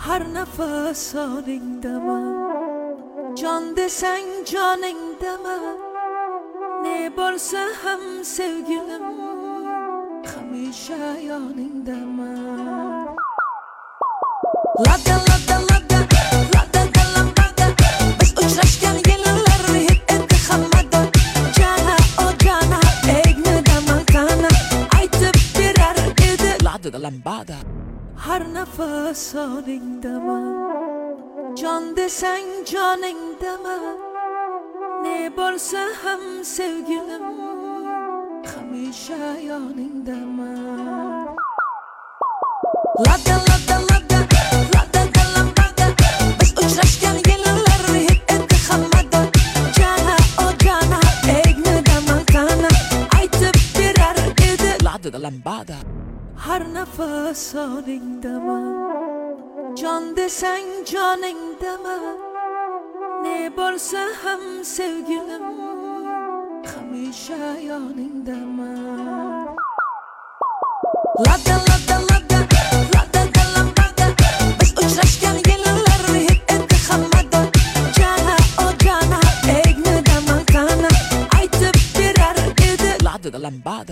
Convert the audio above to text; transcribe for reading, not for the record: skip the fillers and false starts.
Har nafas oningdaman, jon desang joningdaman. Ne bo'lsa ham sevgilim, hamisha yoningdaman. Lada lada lada lada lambada, biz uchrashgan yillar hech endi hammada. Jana o jana, egnidaman tana, aytib berar edi lada lambada. Har nafas oningdaman, jon desang joningdaman. Ne bo'lsa ham sevgilim, hamisha yoningdaman. Lada lada lada lada lambada, biz uchrashgan yillar hech endi hammada. Jana o jana, egnidaman tana, aytib berar edi lada lambada. Har nafas oningdaman, jon desang joningdaman. Ne bo'lsa ham sevgilim, hamisha yoningdaman. Lada lada lada lada lambada, biz uchrashgan yillar hech endi hammada. Jana o jana, egnidaman tana, aytib berar edi lada lambada.